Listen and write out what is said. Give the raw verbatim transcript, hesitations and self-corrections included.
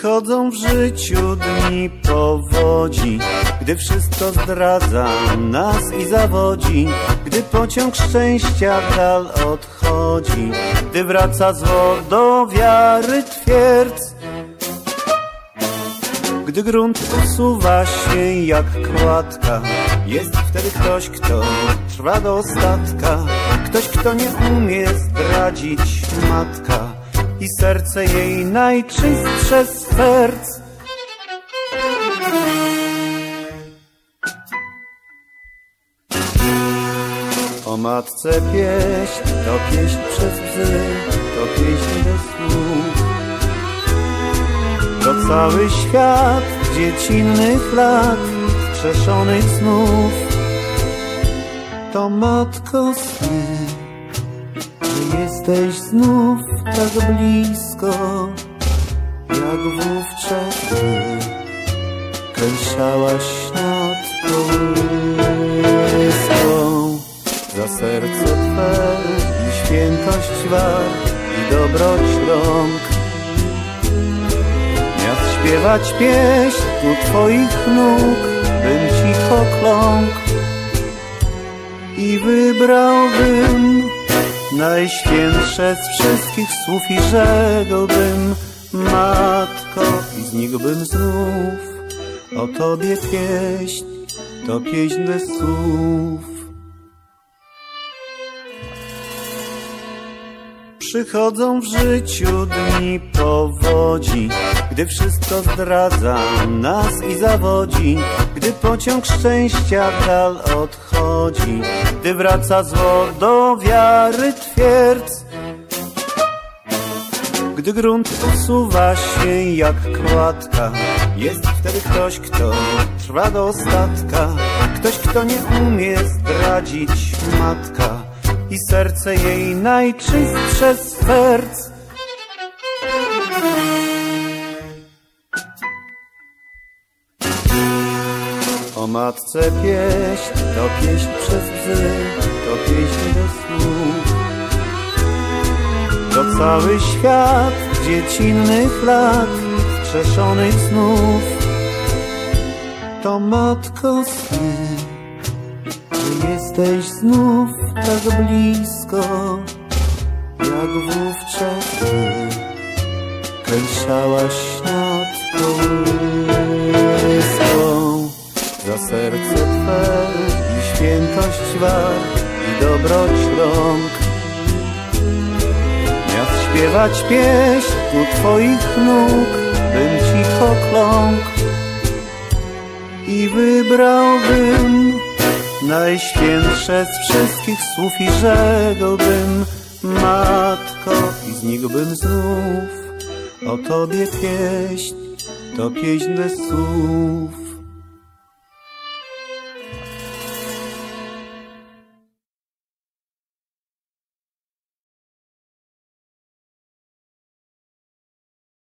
Przychodzą w życiu dni powodzi, gdy wszystko zdradza nas i zawodzi, gdy pociąg szczęścia dal odchodzi, gdy wraca zło do wiary twierdz, gdy grunt usuwa się jak kładka. Jest wtedy ktoś, kto trwa do ostatka, ktoś, kto nie umie zdradzić, matka i serce jej najczystsze z serc. O matce pieśń, to pieśń przez łzy, to pieśń bez słów. To cały świat dziecinnych lat, skrzeszonych snów. To matko sny, że jesteś znów tak blisko, jak wówczas ty klęszałaś nad kołyską. Za serce twe i świętość wart i dobroć rąk, miast śpiewać pieśń u twoich nóg, bym cicho kląkł i wybrałbym najświętsze z wszystkich słów i rzekłbym: matko, i znikłbym znów. O tobie pieśń, to pieśń bez słów. Przychodzą w życiu dni powodzi, gdy wszystko zdradza nas i zawodzi, gdy pociąg szczęścia dal odchodzi, gdy wraca zło do wiary twierdz, gdy grunt usuwa się jak kładka. Jest wtedy ktoś, kto trwa do ostatka, ktoś, kto nie umie zdradzić, matka i serce jej najczystsze z serc. O matce pieśń, to pieśń przez łzy, to pieśń bez słów. To cały świat dziecinnych lat, skrzeszonych snów. To matko sny, że jesteś znów tak blisko, jak wówczas ty klęszałaś nad kołyską. Za serce twe i świętość wart i dobroć rąk, miast śpiewać pieśń u twoich nóg, bym cicho kląkł i wybrałbym najświętsze z wszystkich słów i rzekłbym: matko, i znikłbym znów. O tobie pieśń, to pieśń bez słów.